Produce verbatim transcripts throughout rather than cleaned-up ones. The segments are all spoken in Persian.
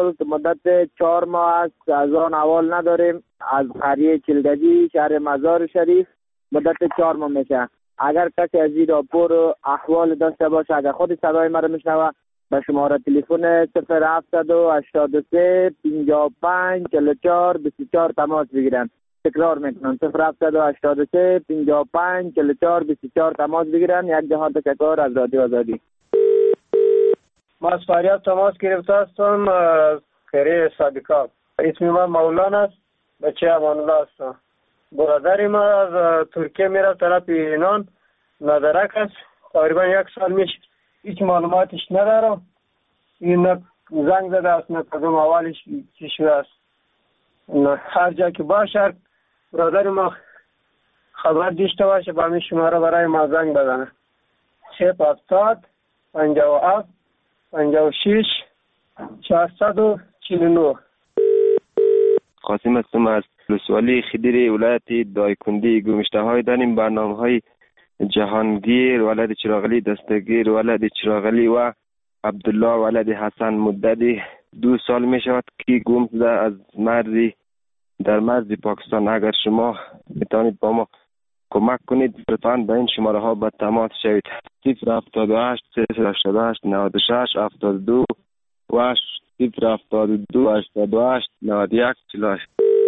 احوال که مدت چهار ماه است از آن احوال نداریم. از قریه چلگجی شهر مزار شریف مدت چهار ماه میشه. اگر کسی از این راپور احوال داشته باشه، اگر خود صدای مرا میشنوه، به شماره تلفن صفر هفتصد و هشتاد و سه پنجاه و پنج چهل و چهار بیست و چهار تماس بگیرن. تکرار میکنم صفر هفتصد و هشتاد و سه پنجاه و پنج چهل و چهار بیست و چهار تماس بگیرن. یک جهان تشکر از رادیو آزادی. ما از فریاد تماس گرفته هستم از کره صادقاب. اسم من مولانا است، بچه امان الله هستم. برادر ما از ترکیه میره طرف ایران، ندرک است، تقریبا یک سال میشه. هیچ معلوماتش ندارم. این نه زنگ زده است نه کدوم اولش چی شده است. هر جا که باشه برادر ما خبر داشته باشه با همین شماره برای ما زنگ بزنه. صفر هفتاد پنجاه و هفت پنجاه و شش چهارصد و چهل و نه. قاسم هستم از ولسوالی خدیری ولایت دایکندی. گمشته های داریم برنامه های جهانگیر ولد چراغلی دستگیر ولد چراغلی و عبدالله ولد حسن مددی دو سال می شود که گم شده از مرزی در مرز پاکستان. اگر شما میتونید با ما کمک کنید لطفاً به این شماره ها با تماس شوید. صفر هفتاد و هشت صفر هشتاد و هشت نود و شش هفتاد و دو و صفر هفتاد و دو هشتاد و هشت نود و یک چهل و هشت.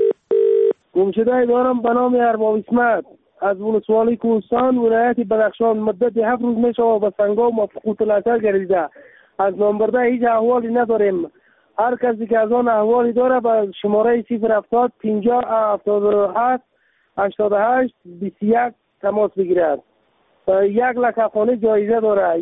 گمشده دارم به نام ارباب اسمت از ولسوالی کوهستان ولایت بدخشان. مدت هفت روز می شود به سنگا و مفقود الاثر گردیده. از نامبرده هیچ احوالی نداریم. هر کسی که از آن احوالی داره به شماره صفر هفتاد پنجاه هفتاد و هفت هشتاد و هشت بیست و یک تماس بگیرد. یک لک افغانی جایزه داره.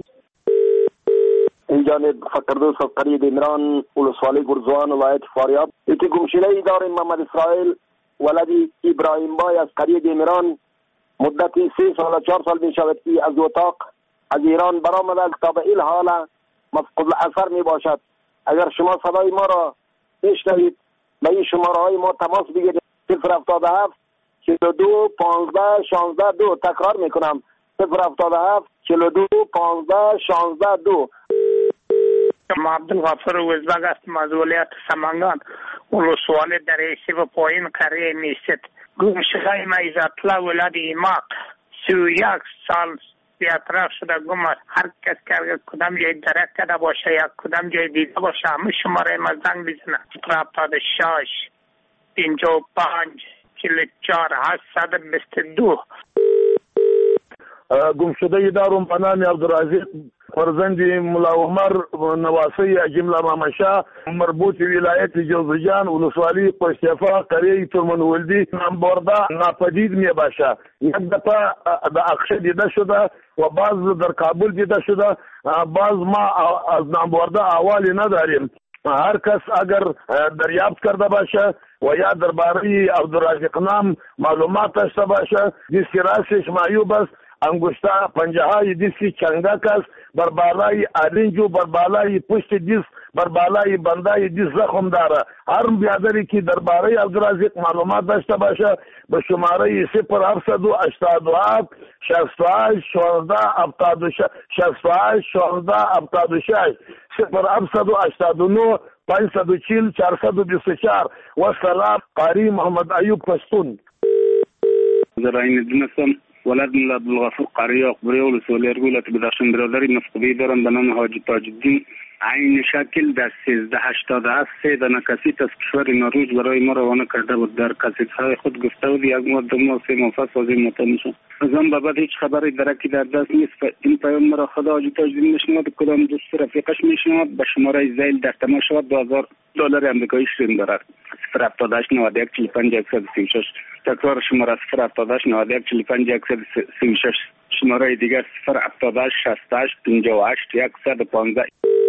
این جانب فقردوس از قریه دیمران ولسوالی گرزوان ولایت فاریاب. یکی گمشده ای داریم محمد اسرائیل ولدی ابراهیم بای از قریه دیمران. مدتی سه سال و چهار سال می شود که از اتاق از ایران برآمده تا به این حال مفقود الاثر می باشد. اگر شما صدای ما را میشنوید به این شماره های ما تماس بگیرید. صفر هفتاد و هفت چهل و دو پانزده شانزده دو. تکرار میکنم صفر هفتاد و هفت چهل و دو پانزده شانزده دو. ما عبدالغفور وزبگ هستم از ولایت سمنگان ولسوالی دریسی و پایین قریه میست. گمشده ما عزت‌الله ولد ایماق سی و یک سال بیاطراف شده گم است. هر کس که اگر کدام جای درک کرده باشه یا کدام جای دیده باشه همه شماره ما زنگ بزنه. صفر هفتاد و شش پنجاه و پنج چهل و چهار هشتصد و بیست و دو. گمشده دارم به نام عبدالرزاق فرزند ملا عمر نواسی جمله مامشا مربوط ولایت جوزجان ولسوالی پشتفا قریه ترمنولدی نامبرده ناپدید می باشه. یک دفعه در اقشه دیده شده و بعض در کابل دیده شده. بعض ما از نامبرده احوالی نداریم. هر کس اگر دریافت کرده باشه و یا درباره عبدالرزاق نام معلومات داشته باشه، دیسک راسش معیوب است، انگشته پنجه های دیسکی چنگک است، بر بالای آرنجو بر بالای پشت دیس بر بالای بندای دیس زخم داره. هر بیادری که درباره عبدالرزاق معلومات داشته باشه به شماره صفر هفتصد و هشتاد و هفت شصت و هشت شانزده هفتاد و شش شصت و هشت شانزده هفتاد و شش صفر هفتصد و هشتاد و نه پانصد و چهل چهارصد و بیست و چهار. و سلام قاری محمد ایوب پشتون. زراین دنسم ولد ملا عبدالغفور قریه اقبری ولسوالی ولایت بدخشان. برادری مفقودی دارم به نام حاجی تاج الدین. عین شکل در سیزده هشتاد و هفت سه دانه کسیت از کشور نروژ برای ما روانه کرده بود. در کسیت های خود گفته بود یک ماه دو ماه سه ماه پس از این مطمئن شد. از آن به بعد هیچ خبری درکی در دست نیست. این پیام مرا خدا حاجی تاج الدین میشنود. کدام دوست رفیقش میشنود به شماره زیل در تماس شود دو هزار دلار آمریکایی شرین دارد. صفر هفتاد و هشت نود و یک چهل و پنج صد و سی و شش. تکرار شماره صفر هفتاد و هشت نود و یک چهل و پنج صد و سی و شش. شماره دیگر صفر هفتاد و هشت شصت و هشت پنجاه و هشت صد و پانزده.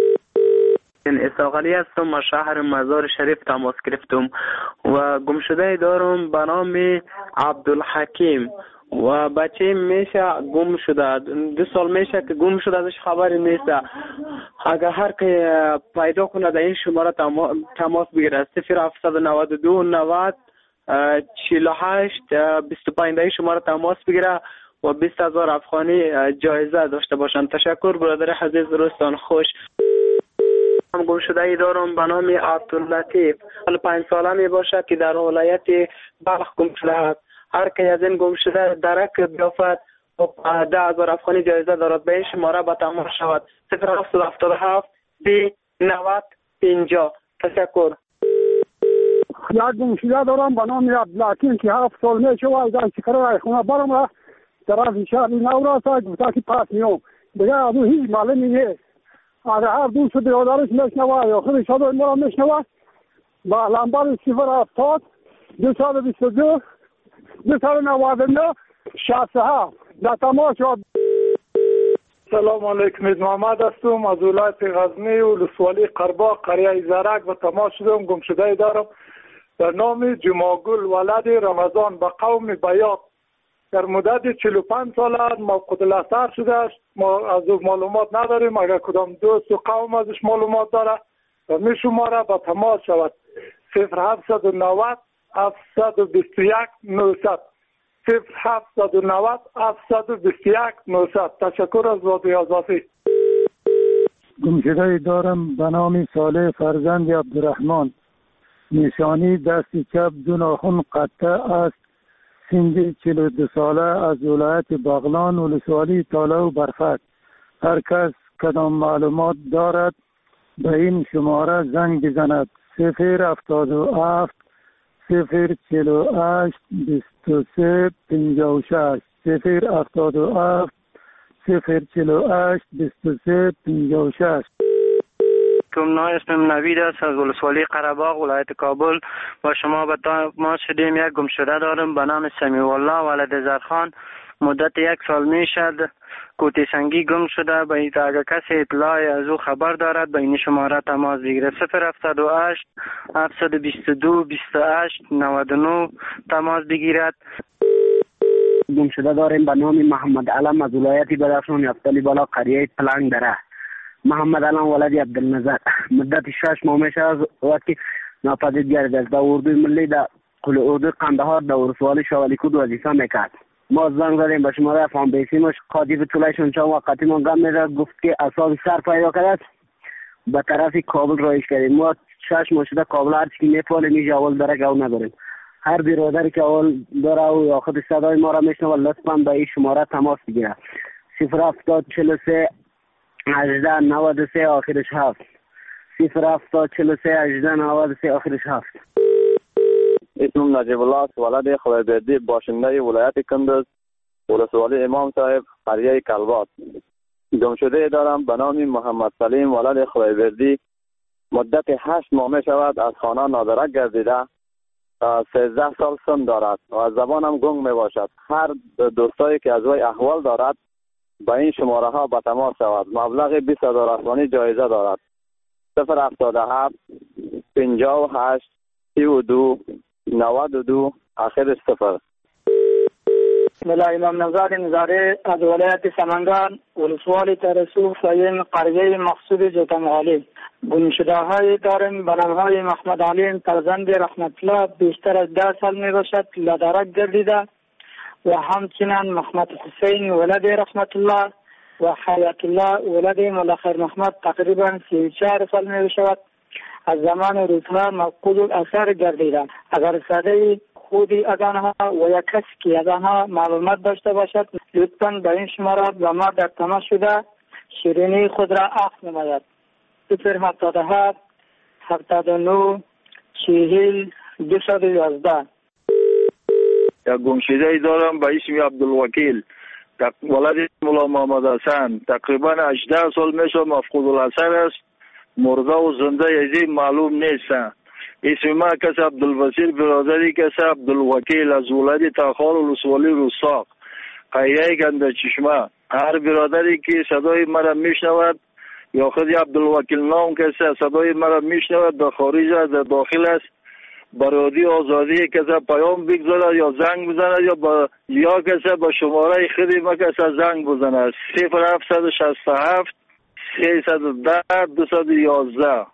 من اسحاقی هستم از شهر مزار شریف تماس گرفتم و گمشده دارم به نام عبدالحکیم و بچه میشه گم شده. دو سال میشه که گم شده، ازش خبری نیست. اگر هر که پیدا کنه در این شماره تماس بگیره. صفر هفتصد و نود و دو نود چهل و هشت بیست و پنج این شماره تماس بگیره و بیست هزار افغانی جایزه داشته باشند. تشکر برادر عزیز، روزتان خوش. گم شده ای دارم به نام عبداللطیف. پنج ساله می باشد که در ولایت بلخ گم شده است. هر که از این گم شده درک بیافت ده هزار افغانی جایزه دارد. به این شماره به تماس شود صفر هفت هفتاد و هفت سی نود پنجاه. تشکر. یک گم شده دارم به نام عبدالحکیم که هفت سال می شود از شکر خونه برم طرف شهر نوراس گفته که پس میام دیگه از او هیچ معلومی نیست. اگر هر دوست برادرش میشنوه یا خود شده مرا میشنوه با لنبر صفر هفتاد دو صد و بیست و دو دو صد و نود و نه شصت و هفت در تماس شد. سلام علیکم. محمد هستم از ولایت غزنی و ولسوالی قرباق قریه زرک به تماس شدم. گم شده دارم در نام جماگل ولد رمضان به قوم بیات در مدت چهل و پنج سال موقوت الاثر شده است. ما از او معلومات نداریم. اگر کدام دوست و قوم ازش معلومات داره و می شماره به تماس شود صفر هفت نود هفت دو یک نهصد صفر هفت نود هفت دو یک نهصد. تشکر از رادیوی آزادی. گم شده دارم به نام صالح فرزند عبدالرحمن. نشانی دست چپ دو ناخن قطع است. سن چهل و دو ساله از ولایت بغلان ولسوالی تالا و برفک. هر کس کدام معلومات دارد به این شماره زنگ بزند صفر هفتاد و هفت صفر چهل و هشت بیست و سه پنجاه و شش صفر هفتاد و هفت صفر چهل و هشت بیست و سه پنجاه و شش. کم اسمم نوید است از ولسوالی قره‌باغ ولایت کابل. با شما به تماس شدیم. یک گم شده دارم به نام سمیع الله ولد زرخان. مدت یک سال می شد کوتی سنگی گم شده. به اگر کسی اطلاع از او خبر دارد به این شماره تماس بگیرد صفر هفت هشت هفت دو دو بیست و هشت نود و نه تماس بگیرد. گم شده داریم به نام محمد علم از ولایت بدخشان یفتلی بالا قریه پلنگ دره. محمد علم ولد عبدالنظر. مدت شش ماه میشه از وقتی ناپدید گردیده است. در اردوی ملی در قل اردوی قندهار در ولسوالی شاولی کود وظیفه میکرد. ما زنگ زدیم به شماره فام بیسیمش قاطی به طولشون چند وقتی ما گم میده گفت که اصاب سر پیدا کرد به طرف کابل رایش کردیم. ما شش ماه شده کابل هر چی میپاله میشه اول درک او نداریم. هر برادری که اول داره او یا خود صدای ما را میشنوه لطفا به این شماره تماس بگیره صفر هفتاد چهل و سه هجده نود و سه آخرش هفت صفر هفتاد چهل و سه هجده نود و سه آخرش هفت. اسمم نجیب الله است ولد خدایبردی باشنده ولایت کندز ولسوالی امام صاحب قریه کلبات. گم شده دارم به نام محمد سلیم ولد خدایبردی. مدت هشت ماه می شود از خانه نادرک گردیده. سیزده سال سن دارد و از زبانم گنگ می باشد. هر دوستایی که از وی احوال دارد به این شماره ها به تماس شود. مبلغ بیست هزار افغانی جایزه دارد صفر هفتاد و هفت پنجاه و هشت سی و دو نود و دو آخرش صفر. ملا امام نوزاد نظاره از ولایت سمنگان ولسوالی ترسو سایم قریه مقصود جوتنغالی. گم شده های داریم به نام های محمد علیم فرزند رحمت الله بیشتر از ده سال می باشد لدرک گردیده و همچنین محمد حسین ولد رحمت الله و حیات الله ولد مولا خیر محمد تقریبا سی و چهار سال می باشد از زمان روزها مفقود الاثر گردیده. اگر صدای خودی از آنها و یا کسی که از آنها معلومات داشته باشد لطفاً به این شماره با ما در تماس شده شیرینی خود را عفو نماید صفر هفتاد و هفت هفتاد و نه چهل دویست و یازده. یک گم شده ای دارم به اسم عبدالوکیل ولد مولا محمد حسن. تقریبا هجده سال میشه مفقود الاثر است. مرده و زنده یزی معلوم نیست. اسم ما کس عبدالبصیر برادری کس عبدالوکیل از ولد تاخال ولسوالی رستاق قریه گنده چشمه. هر برادری که صدای مرا میشنود یا خود عبدالوکیل نام کس صدای مرا میشنود در خارج از داخل است برادی آزادی کسی پیام بگذارد یا زنگ بزند یا با یا کسی با شماره خودی ما کسی زنگ بزند صفر هفت شصت و هفت سیصد و ده دویست و یازده.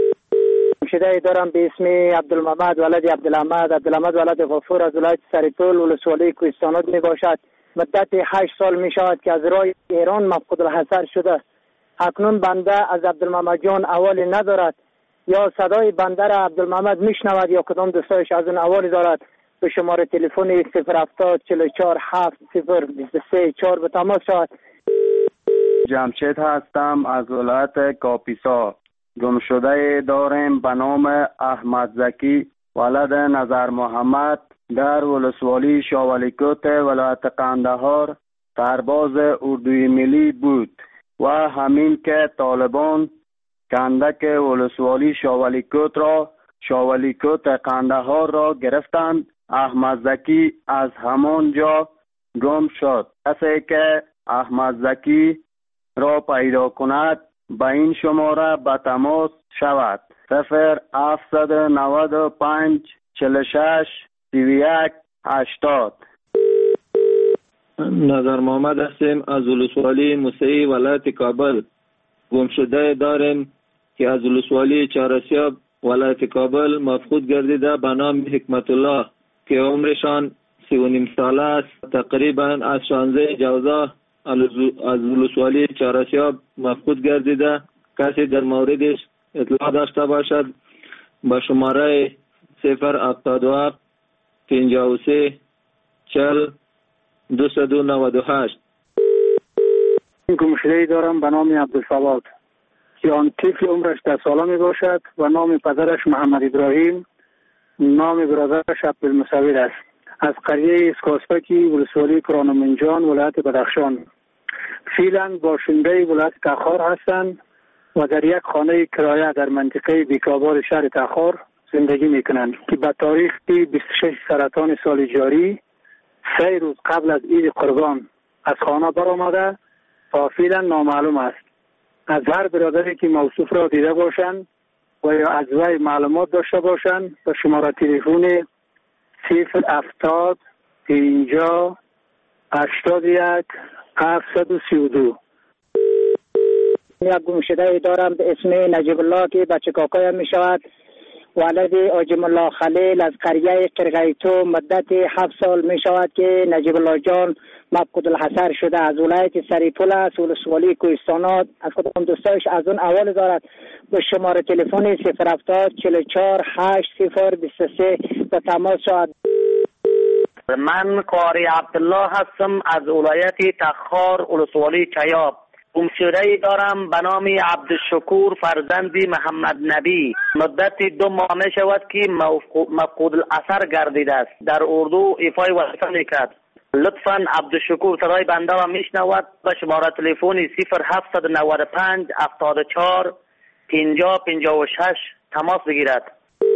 شده دارم به اسم عبدالمحمد ولد عبدالحمد عبدالحمد ولد غفور از ولایت سریپول ولسوالی کوهستانات می باشد. مدت هشت سال می شود که از راه ایران مفقود الحضر شده. اکنون بنده از عبدالمحمد جان اوالی ندارد، یا صدای بنده را عبدالمحمد میشنود یا کدام دوستایش از اون اوالی دارد، به شماره تلفن صفر هفتاد چهل و چهار هفت صفر بیست و سه چهار به تماس شود. جمشید هستم از ولایت کاپیسا. گمشده داریم به نام احمد زکی ولد نظر محمد در ولسوالی شاولیکوت ولایت قندهار سرباز اردوی ملی بود و همین که طالبان کندک ولسوالی شاولیکوت را شاولیکوت قندهار را گرفتند، احمد زکی از همان جا گم شد. کسی که احمد زکی را پیدا کند به این شماره به تماس شود: صفر هفتصد و نود و پنج چهل و شش سی و یک هشتاد. نظر محمد هستیم از ولسوالی موسعی ولایت کابل. گمشده داریم که از ولسوالی چهارسیاب ولایت کابل مفقود گردیده به نام حکمت الله که عمرشان سی و نیم ساله است. تقریبا از شانزده جوزا از ولسوالی چهارسیاب مفقود گردیده. کسی در موردش اطلاع داشته باشد با شماره صفر هفتاد و هفت پنجاه و سه چهل دویست و نود و هشت. گمشده‌ای دارم به نام عبدالصواد که آن طفل عمرش ده ساله می باشد و نام پدرش محمد ابراهیم، نام برادرش عبدالمصور است. از قریه اسکاسپکی ولسوالی کرانمنجان ولایت بدخشان. فعلا باشنده ولایت تخار هستند و در یک خانه کرایه در منطقه بیکابار شهر تخار زندگی میکنند که به تاریخ بیست و شش سرطان سال جاری سه روز قبل از عید قربان از خانه برآمده تا فعلا نامعلوم است. از هر برادری که موصوف را دیده باشند و یا از وی معلومات داشته باشند به شماره تلفن صفر هفتاد پنجاه هشتاد و یک هفتصد و سی و دو. یک گمشده دارم به اسم نجیب الله که بچه کاکایم می شود، ولد آجم الله خلیل از قریه قرقیتو مدت هفت سال می شود که نجیب الله جان مفقود الحصر شده. از ولایت سریپول است، ولسوالی کوهستانات. از کدام دوستایش از اون اول دارد به شماره تلفن صفر هفتاد چهل و چهار هشت صفر بیست و سه به تماس شود. من قاری عبدالله هستم از ولایت تخار ولسوالی چیاب. گمشده‌ای دارم به نام عبدالشکور فرزندی محمد نبی. مدت دو ماه می شود که مفقود الاثر گردیده است. در اردو ایفای وظیفه میکرد. لطفاً عبدالشکور صدای بنده را میشنود به شماره تلفن صفر هفتصد و نود و پنج هفتاد و چهار پنجاه پنجاه و شش تماس بگیرد.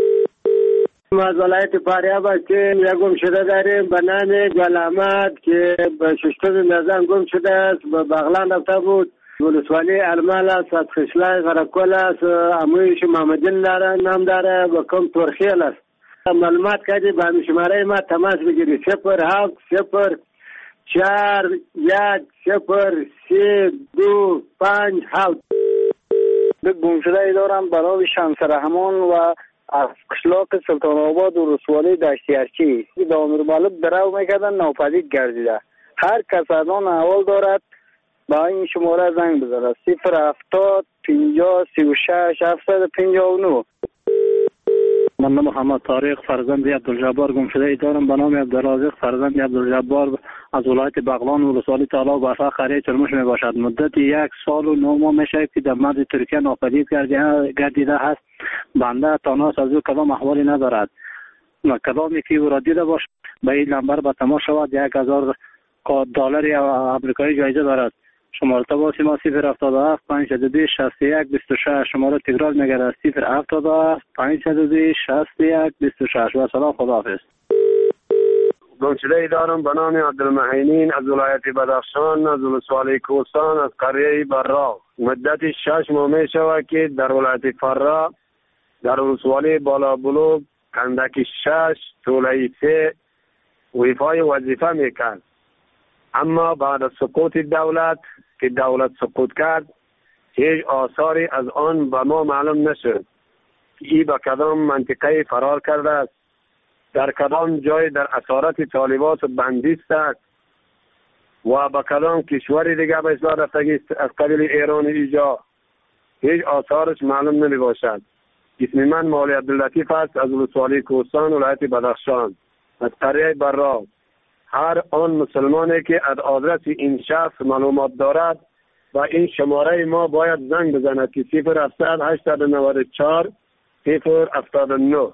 از ولایت فاریاب هستیم. یک گمشده داریم به نام گل احمد که به ششتم نظام گم شده است. به بغلان رفته بود. ولسوالی ارمل است، از خشلای غرقل است. امویش محمدین داره نام داره و کم ترخیل است. معلومات کردی به همین شماره ما تماس بگیری: صفر هفت صفر چهار یک صفر سه دو پنج هفت. به گمشده دارم به نام شمس رحمان و از قشلاق سلطان آباد و رسوالی دشتی ارچی که دامیر مالب درو میکردن ناپدید گردیده. هر کس از آن احوال دارد با این شماره زنگ بزنه: صفر هفتاد پنجاه سی و شش هفتصد و پنجاه و نه. من محمد طارق فرزند عبدالجبار گمشده دارم به نام عبدالرازق فرزند عبدالجبار از ولایت بغلان ولسوالی طلا برفا قریه چرموش می باشد. مدت یک سال و نه ماه میشه که در مرز ترکیه ناپدید گردیده است. بنده تاناس از او کدام احوالی ندارد و کدامی که او را دیده باشد به این نمبر به تماس شود. یک هزار دلار آمریکایی جایزه دارد. شماره تماس ما صفر هفتاد و هفت پانصد و بیست شصت و یک بیست و شش. شماره تکرار میگردد: صفر هفتاد و هفت پانصد و بیست شصت و یک بیست و شش. و سلام، خداحافظ. گمشده‌ای دارم به نام عبدالمعینین از ولایت بدخشان از ولسوالی کوهستان از قریه براق. مدت شش ماه می شود که در ولایت فرا در ولسوالی بالا بلوغ کندک شش طوله سه ویفای وظیفه میکرد، اما بعد از سقوط دولت که دولت سقوط کرد هیچ آثاری از آن به ما معلوم نشد. ای به کدام منطقه فرار کرده است، در کدام جای در اسارت طالبات بندیست است و به کدام کشوری دیگه به اصلاح رفتگی از قبیل ایران ایجا هیچ آثارش معلوم نمی باشد. اسم من مولی عبداللطیف است از ولسوالی کوهستان ولایت بدخشان از قریه براق. هر آن مسلمانی که از آدرس این شخص معلومات دارد و این شماره ما باید زنگ بزند که صفر هفتصد هشتصد و نود و چهار صفر هفتاد و نه.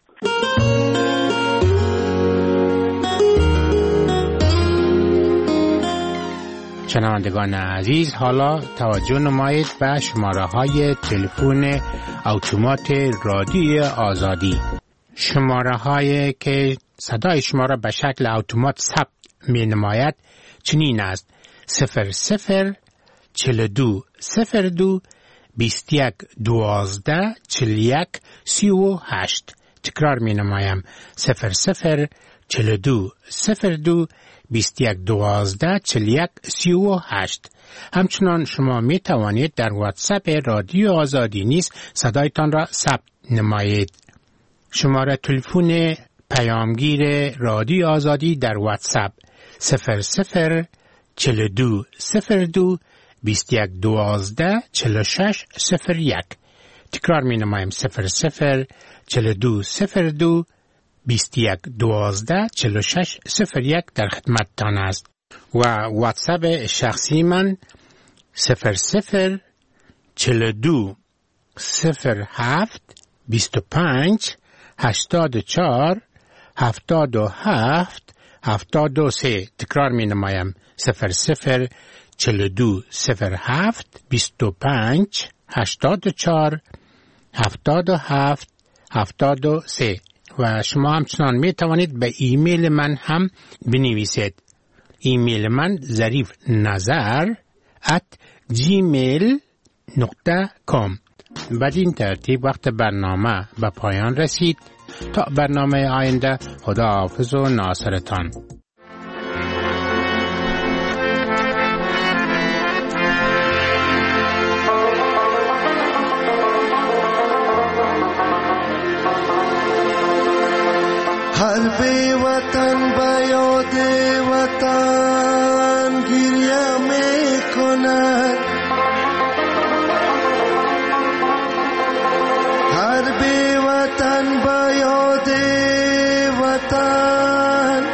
شنوندگان عزیز، حالا توجه نمایید به شماره های تلفن اتومات رادیوی آزادی. شماره هایی که صدای شما را به شکل اتومات ثبت می نماید چنین است: صفر صفر چهل دو صفر دو بیست یک دوازده چهل یک سی و هشت. تکرار می نمایم: صفر صفر چهل دو صفر دو بیست یک دوازده چهل یک سی و هشت. همچنان شما می توانید در واتساپ رادیو آزادی نیز صدایتان را ثبت نمایید. شماره تلفن پیامگیر رادیو آزادی در واتساپ صفر صفر چهل دو صفر دو بیست یک دوازده چهل شش صفر یک. تکرار می نمایم: صفر صفر چهل دو صفر دو بیست یک دوازده چهل شش صفر یک در خدمتتان است. و واتساپ شخصی من صفر صفر چهل دو صفر هفت بیست و پنج هشتاد و چهار هفتاد و هفت هفتاد و سه. تکرار می نمایم: صفر صفر چهل دو صفر هفت بیست و پنج هشتاد و چهار هفتاد و هفت هفتاد و سه. و شما همچنان می توانید به ایمیل من هم بنویسید. ایمیل من ظریف نظر ات جیمیل نقطه کام. بدین ترتیب وقت برنامه به پایان رسید. تا برنامه آینده، خدا حافظ و ناصرتان. هر بی وطن به یاد وطن گریه می کند، هر بی وطن به یاد وطن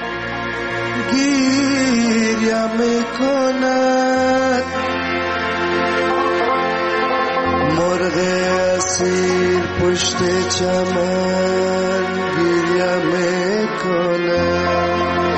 گریه می کند. مرغ اسیر پشت چمن گریه می کند.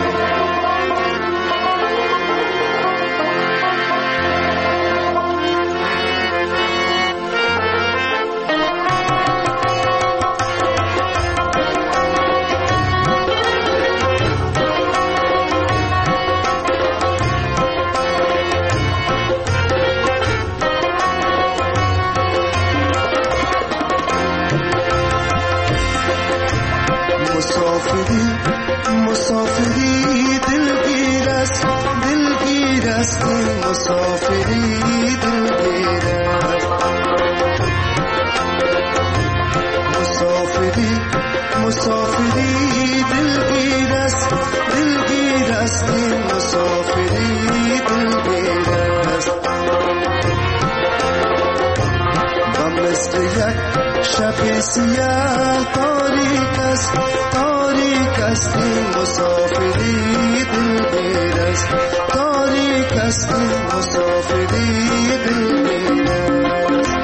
مسافری مسافری دلگیر است، دلگیر است مسافری دلگیر است. مسافری مسافری دلگیر است، دلگیر است مسافری دلگیر است. و مثل یک شب سیاه تاریک است، تاریک است مسافری دلگیر است، تاریک است مسافری دلگیر است.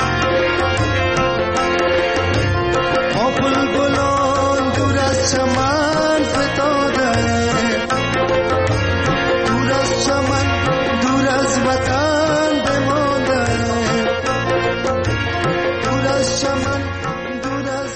Sama